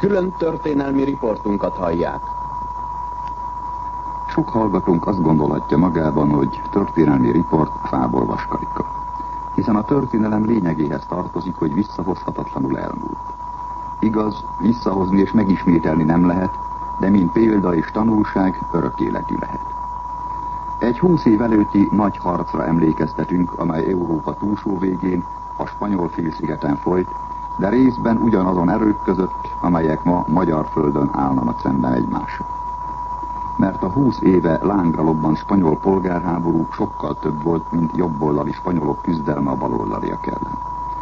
Külön történelmi riportunkat hallják. Sok hallgatónk azt gondolhatja magában, hogy történelmi riport fából vaskarika. Hiszen a történelem lényegéhez tartozik, hogy visszahozhatatlanul elmúlt. Igaz, visszahozni és megismételni nem lehet, de mint példa és tanulság örök életű lehet. Egy 20 év előtti nagy harcra emlékeztetünk, amely Európa túlsó végén, a spanyol félszigeten folyt, de részben ugyanazon erők között, amelyek ma magyar földön állnak szemben egymással. Mert a 20 éve lángra lobbant spanyol polgárháború sokkal több volt, mint jobboldali spanyolok küzdelme a baloldaliak ellen.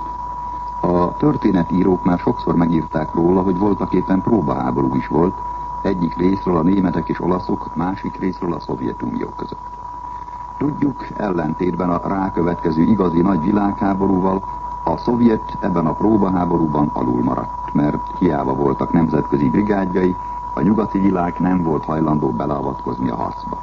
A történetírók már sokszor megírták róla, hogy voltaképpen próbaháború is volt, egyik részről a németek és olaszok, másik részről a Szovjetunió között. Tudjuk, ellentétben a rákövetkező igazi nagy világháborúval, a szovjet ebben a próbaháborúban alul maradt, mert hiába voltak nemzetközi brigádjai, a nyugati világ nem volt hajlandó beleavatkozni a harcba.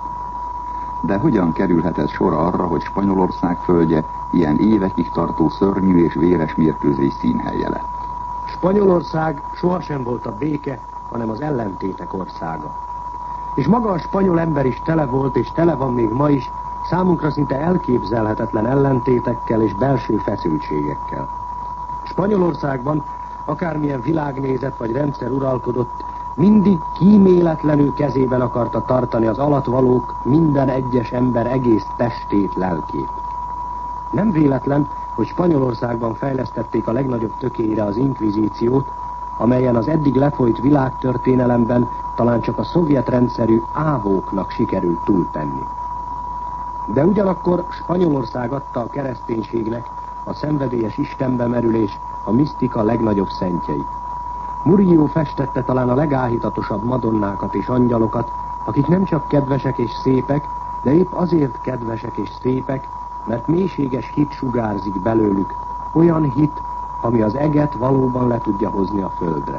De hogyan kerülhet ez sor arra, hogy Spanyolország földje ilyen évekig tartó szörnyű és véres mérkőzés színhelye lett? Spanyolország sohasem volt a béke, hanem az ellentétek országa. És maga a spanyol ember is tele volt, és tele van még ma is, számunkra szinte elképzelhetetlen ellentétekkel és belső feszültségekkel. Spanyolországban akármilyen világnézet vagy rendszer uralkodott, mindig kíméletlenül kezében akarta tartani az alattvalók minden egyes ember egész testét, lelkét. Nem véletlen, hogy Spanyolországban fejlesztették a legnagyobb tökére az inkvizíciót, amelyen az eddig lefolyt világtörténelemben talán csak a szovjet rendszerű ávóknak sikerült túltenni. De ugyanakkor Spanyolország adta a kereszténységnek a szenvedélyes istenbe merülés, a misztika legnagyobb szentjeit. Murillo festette talán a legáhítatosabb madonnákat és angyalokat, akik nem csak kedvesek és szépek, de épp azért kedvesek és szépek, mert mélységes hit sugárzik belőlük, olyan hit, ami az eget valóban le tudja hozni a földre.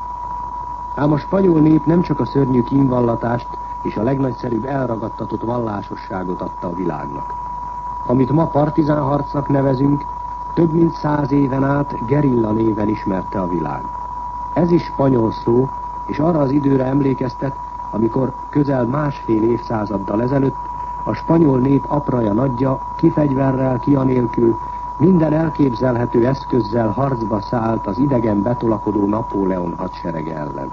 Ám a spanyol nép nem csak a szörnyű kínvallatást és a legnagyszerűbb elragadtatott vallásosságot adta a világnak. Amit ma partizánharcnak nevezünk, több mint 100 éven át gerilla néven ismerte a világ. Ez is spanyol szó, és arra az időre emlékeztet, amikor közel másfél évszázaddal ezelőtt a spanyol nép apraja nagyja, ki fegyverrel, ki anélkül, minden elképzelhető eszközzel harcba szállt az idegen betolakodó Napóleon hadserege ellen.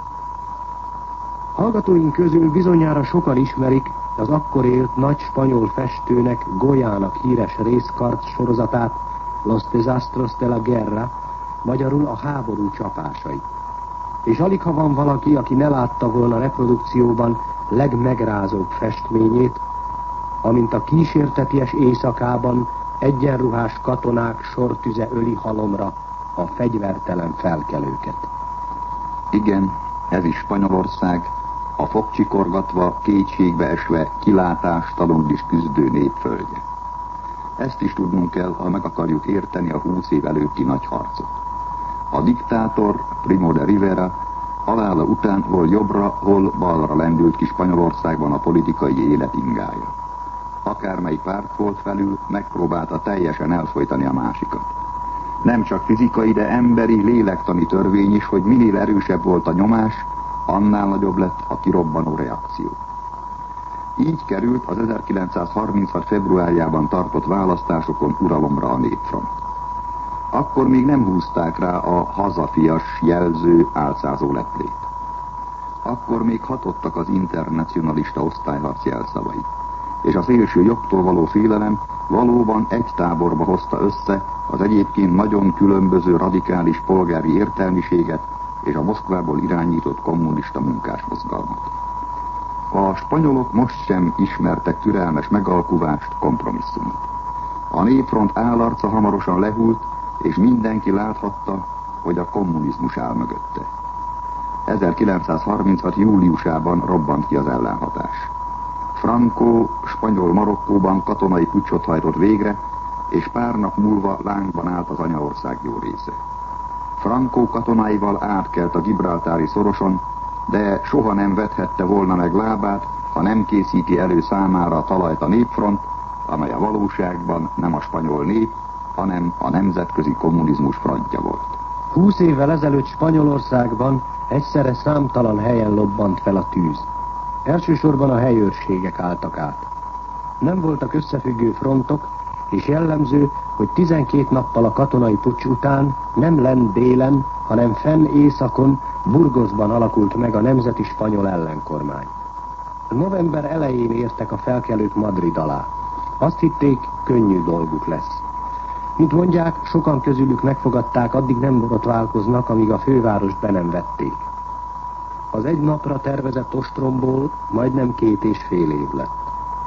Hallgatóink közül bizonyára sokan ismerik az akkor élt nagy spanyol festőnek, Goyának híres részkarc sorozatát, Los Desastros de la Guerra, magyarul a háború csapásai. És alig ha van valaki, aki ne látta volna reprodukcióban legmegrázóbb festményét, amint a kísérteties éjszakában egyenruhás katonák sortüze öli halomra a fegyvertelen felkelőket. Igen, ez is Spanyolország, a fogcsikorgatva, kétségbe esve, kilátástalanul is küzdő népföldje. Ezt is tudnunk kell, ha meg akarjuk érteni a 20 év előtti nagy harcot. A diktátor, Primo de Rivera, halála után hol jobbra, hol balra lendült ki Spanyolországban a politikai élet ingája. Akármely párt volt felül, megpróbálta teljesen elfojtani a másikat. Nem csak fizikai, de emberi, lélektani törvény is, hogy minél erősebb volt a nyomás, annál nagyobb lett a kirobbanó reakció. Így került az 1936. februárjában tartott választásokon uralomra a Népfront. Akkor még nem húzták rá a hazafias jelző álcázó leplét. Akkor még hatottak az internacionalista osztályharc jelszavai. És a szélső jobbtól való félelem valóban egy táborba hozta össze az egyébként nagyon különböző radikális polgári értelmiséget és a Moszkvából irányított kommunista munkásmozgalmat. A spanyolok most sem ismertek türelmes megalkuvást, kompromisszumot. A Népfront állarca hamarosan lehult, és mindenki láthatta, hogy a kommunizmus áll mögötte. 1936. júliusában robbant ki az ellenhatás. Franco spanyol Marokkóban katonai puccsot hajtott végre, és pár nap múlva lángban állt az anyaország jó része. Franco katonáival átkelt a gibraltári szoroson, de soha nem vethette volna meg lábát, ha nem készíti elő számára a talajt a Népfront, amely a valóságban nem a spanyol nép, hanem a nemzetközi kommunizmus frontja volt. 20 évvel ezelőtt Spanyolországban egyszerre számtalan helyen lobbant fel a tűz. Elsősorban a helyőrségek álltak át. Nem voltak összefüggő frontok, és jellemző, hogy 12 nappal a katonai puccs után nem lent délen, hanem fenn északon, Burgosban alakult meg a nemzeti spanyol ellenkormány. November elején értek a felkelők Madrid alá. Azt hitték, könnyű dolguk lesz. Mint mondják, sokan közülük megfogadták, addig nem borotválkoznak, amíg a fővárost be nem vették. Az egy napra tervezett ostromból majdnem 2,5 év lett.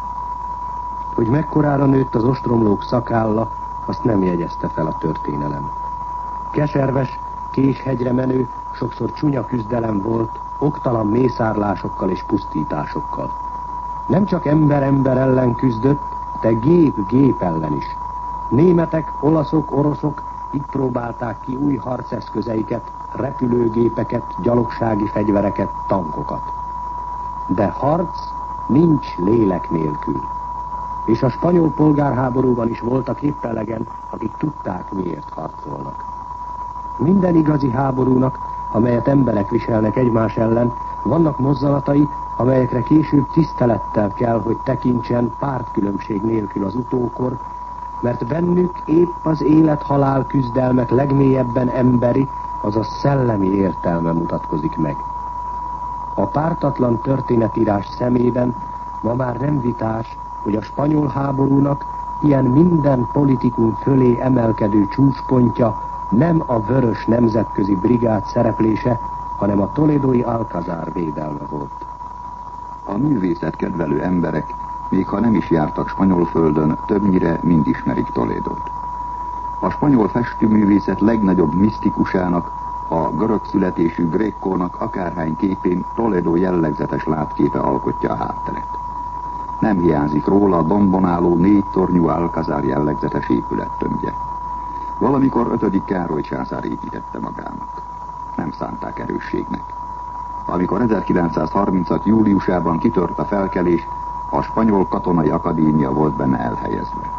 Hogy mekkorára nőtt az ostromlók szakálla, azt nem jegyezte fel a történelem. Keserves, késhegyre menő, sokszor csúnya küzdelem volt, oktalan mészárlásokkal és pusztításokkal. Nem csak ember ellen küzdött, de gép ellen is. Németek, olaszok, oroszok itt próbálták ki új harceszközeiket, repülőgépeket, gyalogsági fegyvereket, tankokat. De harc nincs lélek nélkül. És a spanyol polgárháborúban is voltak épp elegen, akik tudták, miért harcolnak. Minden igazi háborúnak, amelyet emberek viselnek egymás ellen, vannak mozzanatai, amelyekre később tisztelettel kell, hogy tekintsen pártkülönbség nélkül az utókor, mert bennük épp az élet-halál küzdelmek legmélyebben emberi, azaz szellemi értelme mutatkozik meg. A pártatlan történetírás szemében ma már nem vitás, hogy a spanyol háborúnak ilyen minden politikum fölé emelkedő csúcspontja nem a vörös nemzetközi brigád szereplése, hanem a toledói Alcazár védelme volt. A művészet kedvelő emberek, még ha nem is jártak spanyol földön, többnyire mind ismerik Toledót. A spanyol festőművészet legnagyobb misztikusának, a görög születésű Grékkónak akárhány képén Toledo jellegzetes látképe alkotja a hátteret. Nem hiányzik róla a dombon álló 4 tornyú Alcazár jellegzetes épülettömbje. Valamikor 5. Károly császár építette magának. Nem szánták erősségnek. Amikor 1936. júliusában kitört a felkelés, a spanyol katonai akadémia volt benne elhelyezve.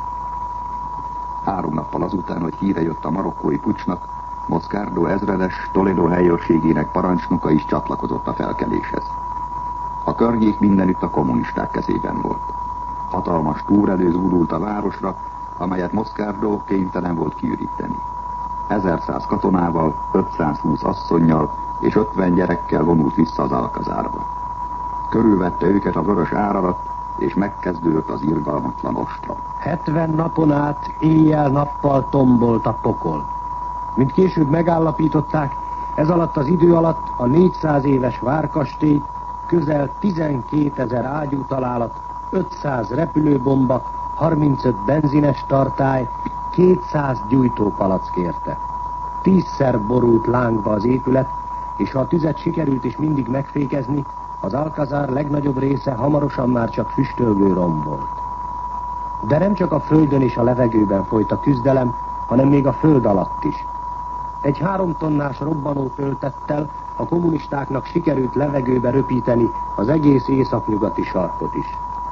3 nappal azután, hogy híre jött a marokkói puccsnak, Moscardo ezredes Toledo helyőrségének parancsnoka is csatlakozott a felkeléshez. A környék mindenütt a kommunisták kezében volt. Hatalmas túrelő zúdult a városra, amelyet Moscardo kénytelen volt kiüríteni. 1100 katonával, 520 asszonnyal és 50 gyerekkel vonult vissza az Alcazárba. Körülvette őket a vörös áradat, és megkezdődött az irgalmatlan ostrom. 70 napon át éjjel-nappal tombolt a pokol. Mint később megállapították, ez alatt az idő alatt a 400 éves várkastély, közel 12 000 ágyútalálat, 500 repülőbomba, 35 benzines tartály, 200 gyújtópalack érte. 10-szer borult lángba az épület, és ha a tüzet sikerült is mindig megfékezni, az Alcazár legnagyobb része hamarosan már csak füstölgő romb volt. De nem csak a földön és a levegőben folyt a küzdelem, hanem még a föld alatt is. Egy 3 tonnás robbanó töltettel a kommunistáknak sikerült levegőbe röpíteni az egész északnyugati sarkot is.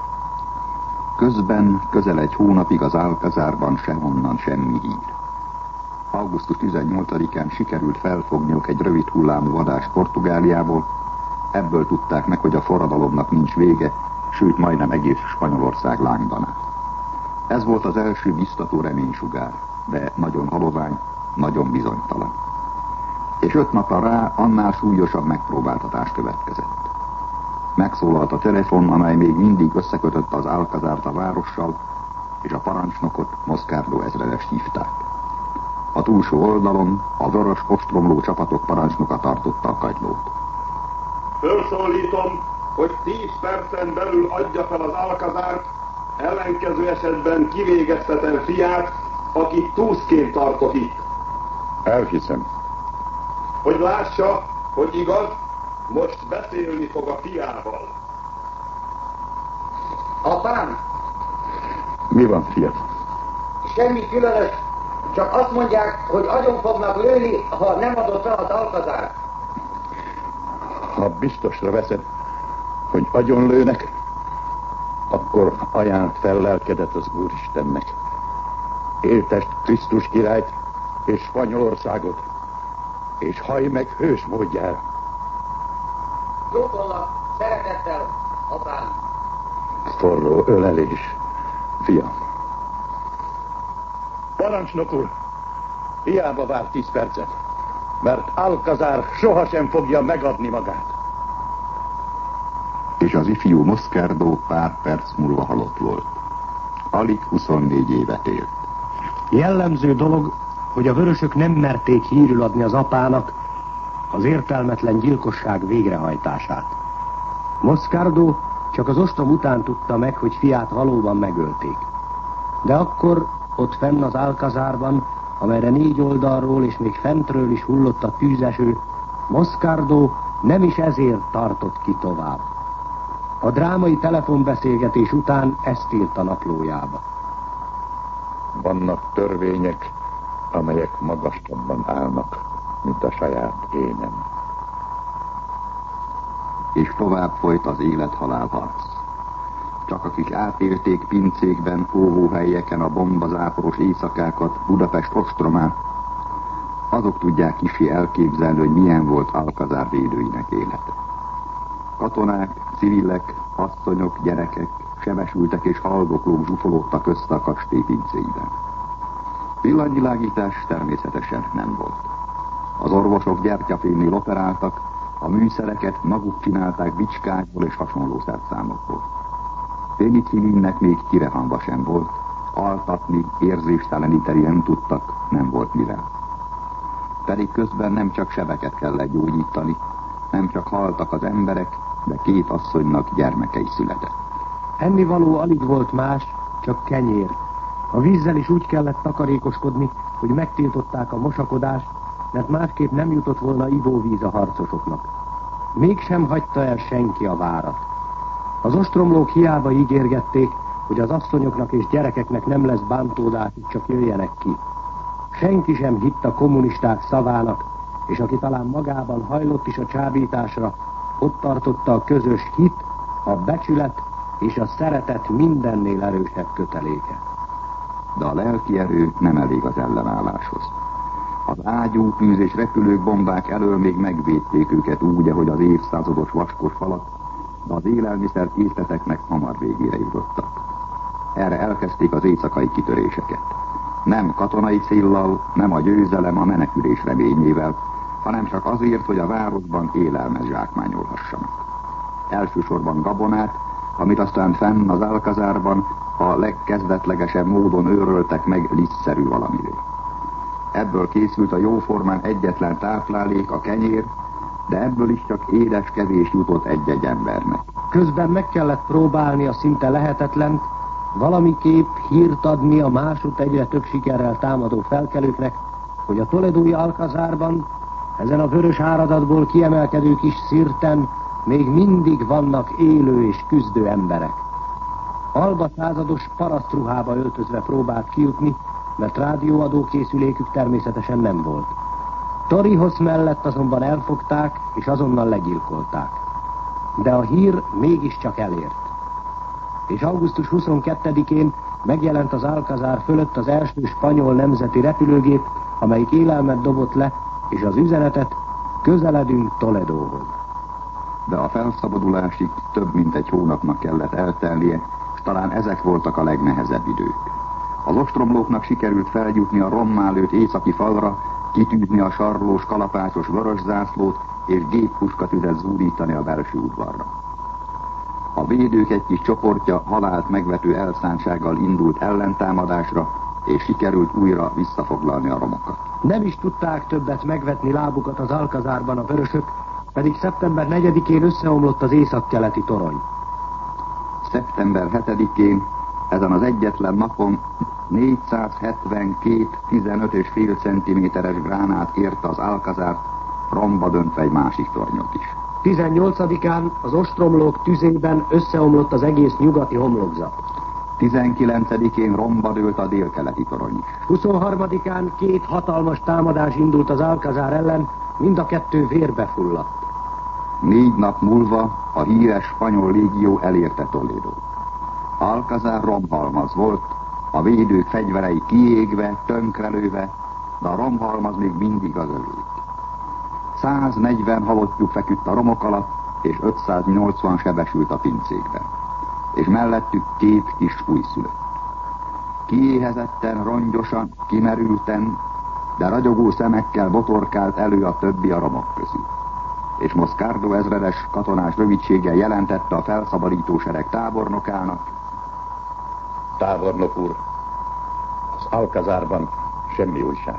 Közben közel egy hónapig az Alcazárban sehonnan semmi hír. Augusztus 18-án sikerült felfogniuk egy rövid hullámú vadást Portugáliából. Ebből tudták meg, hogy a forradalomnak nincs vége, sőt majdnem egész Spanyolország lángban áll. Ez volt az első biztató reménysugár, de nagyon halovány, nagyon bizonytalan. És 5 napra rá annál súlyosabb megpróbáltatás következett. Megszólalt a telefon, amely még mindig összekötötte az Alcazárt a várossal, és a parancsnokot, Moscardo ezredest hívták. A túlsó oldalon a vörös ostromló csapatok parancsnoka tartotta a kagylót. Fölszólítom, hogy 10 percen belül adja fel az Alcazárt, ellenkező esetben kivégeztetem fiát, akit túszként tartok itt. Elhiszem. Hogy lássa, hogy igaz, most beszélni fog a fiával. Apám! Mi van, fiat? Semmi különös, csak azt mondják, hogy agyon fognak lőni, ha nem adott fel az Alcazárt. Ha biztosra veszed, hogy agyonlőnek, akkor ajánld fel lelkedet az Úristennek. Éltest Krisztus királyt és Spanyolországot, és hajj meg hős módjára. Csókollak, szeretettel, apám. Forró ölelés, fiam. Parancsnok úr, hiába vár 10 percet, mert Alcazar sohasem fogja megadni magát. És az ifjú Moscardo pár perc múlva halott volt. Alig 24 évet élt. Jellemző dolog, hogy a vörösök nem merték hírül adni az apának az értelmetlen gyilkosság végrehajtását. Moscardo csak az ostrom után tudta meg, hogy fiát valóban megölték. De akkor ott fenn az Alcazarban, amelyre 4 oldalról és még fentről is hullott a tűzeső, Moscardo nem is ezért tartott ki tovább. A drámai telefonbeszélgetés után ezt írt a naplójába. Vannak törvények, amelyek magasabban állnak, mint a saját énem. És tovább folyt az élet-halál harc. Csak akik átélték pincékben, óvóhelyeken a bombazáporos éjszakákat, Budapest ostromán, azok tudják kissé elképzelni, hogy milyen volt Alcazar védőinek élete. Katonák, civilek, asszonyok, gyerekek, sebesültek és haldoklók zsúfolódtak össze a kastély pincéiben. Villanyvilágítás természetesen nem volt. Az orvosok gyertyafénynél operáltak, a műszereket maguk csinálták bicskákból és hasonló szerszámokból. Pénicillinnek még kirehanva sem volt, altatni, érzésteleníteni nem tudtak, nem volt mivel. Pedig közben nem csak sebeket kellett gyógyítani, nem csak haltak az emberek, de 2 asszonynak gyermekei született. Ennivaló alig volt más, csak kenyér. A vízzel is úgy kellett takarékoskodni, hogy megtiltották a mosakodást, mert másképp nem jutott volna ivóvíz a harcosoknak. Mégsem hagyta el senki a várat. Az ostromlók hiába ígérgették, hogy az asszonyoknak és gyerekeknek nem lesz bántódás, csak jöjjenek ki. Senki sem hitt a kommunisták szavának, és aki talán magában hajlott is a csábításra, ott tartotta a közös hit, a becsület és a szeretet mindennél erősebb köteléke. De a lelki erő nem elég az ellenálláshoz. Az ágyú, tűz és repülők bombák elől még megvédték őket úgy, ahogy az évszázados vaskos falak, de az élelmiszer készleteknek hamar végére jutottak. Erre elkezdték az éjszakai kitöréseket. Nem katonai céllal, nem a győzelem, a menekülés reményével, hanem csak azért, hogy a városban élelmet zsákmányolhassanak. Elsősorban gabonát, amit aztán fenn az Alcazarban a legkezdetlegesebb módon őröltek meg lisztszerű valamivé. Ebből készült a jóformán egyetlen táplálék, a kenyér, de ebből is csak édes kevés jutott egy-egy embernek. Közben meg kellett próbálni a szinte lehetetlent, valamiképp hírt adni a másút egyre több sikerrel támadó felkelőknek, hogy a toledói Alcazarban, ezen a vörös áradatból kiemelkedő kis szirten még mindig vannak élő és küzdő emberek. Alba százados parasztruhába öltözve próbált kijutni, mert rádióadókészülékük természetesen nem volt. Torrijos mellett azonban elfogták, és azonnal legyilkolták. De a hír mégiscsak elért. És augusztus 22-én megjelent az Alcazar fölött az első spanyol nemzeti repülőgép, amelyik élelmet dobott le, és az üzenetet: közeledünk Toledóhoz. De a felszabadulásig több mint egy hónapnak kellett eltelnie, és talán ezek voltak a legnehezebb idők. Az ostromlóknak sikerült feljutni a rommá lőtt északi falra, kitűzni a sarlós, kalapácsos vörös zászlót, és géppuskatüzet zúdítani a belső udvarra. A védők egy kis csoportja halált megvető elszántsággal indult ellentámadásra, és sikerült újra visszafoglalni a romokat. Nem is tudták többet megvetni lábukat az Alcazarban a vörösök, pedig szeptember 4-én összeomlott az északkeleti torony. Szeptember 7-én ezen az egyetlen napon 472 15,5 cm-es gránát érte az Alcazart, romba döntve egy másik tornyot is. 18-án az ostromlók tüzében összeomlott az egész nyugati homlokzat. 19-én romba dőlt a délkeleti torony is. 23-án 2 hatalmas támadás indult az Alcazar ellen, mind a 2 vérbe fulladt. 4 nap múlva a híres spanyol légió elérte Toledót. Alcazar romhalmaz volt, a védők fegyverei kiégve, tönkrelőve, de a romhalmaz még mindig az övék. 140 halottjuk feküdt a romok alatt, és 580 sebesült a pincékben. És mellettük 2 kis újszülött. Kiéhezetten, rongyosan, kimerülten, de ragyogó szemekkel botorkált elő a többi a romok közül. És Moscardo ezredes katonás rövidséggel jelentette a felszabadító sereg tábornokának: Tábornok úr, az Alcazárban semmi újság.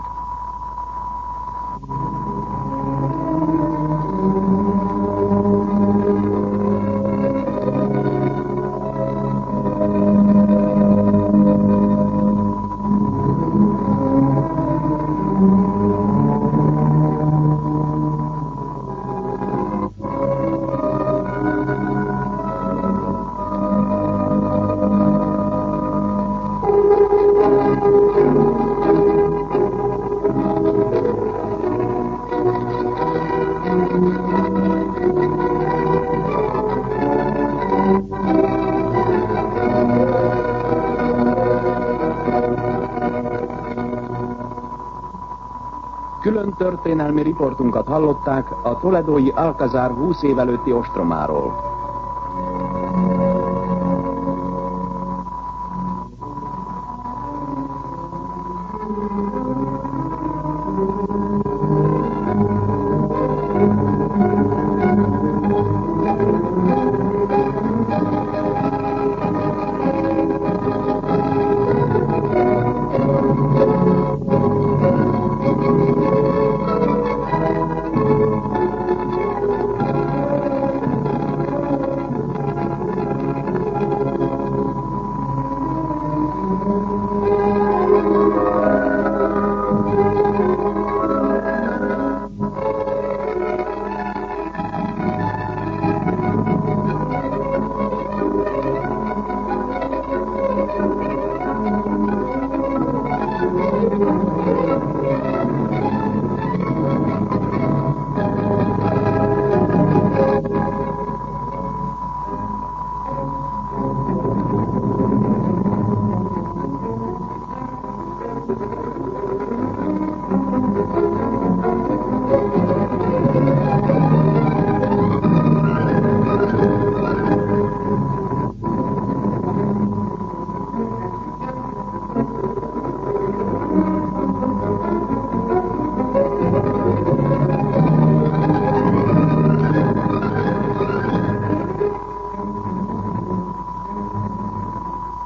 Külön történelmi riportunkat hallották a toledói Alcazár 20 év előtti ostromáról.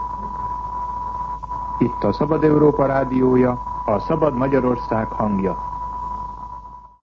Itt a Szabad Európa rádiója, a Szabad Magyarország hangja.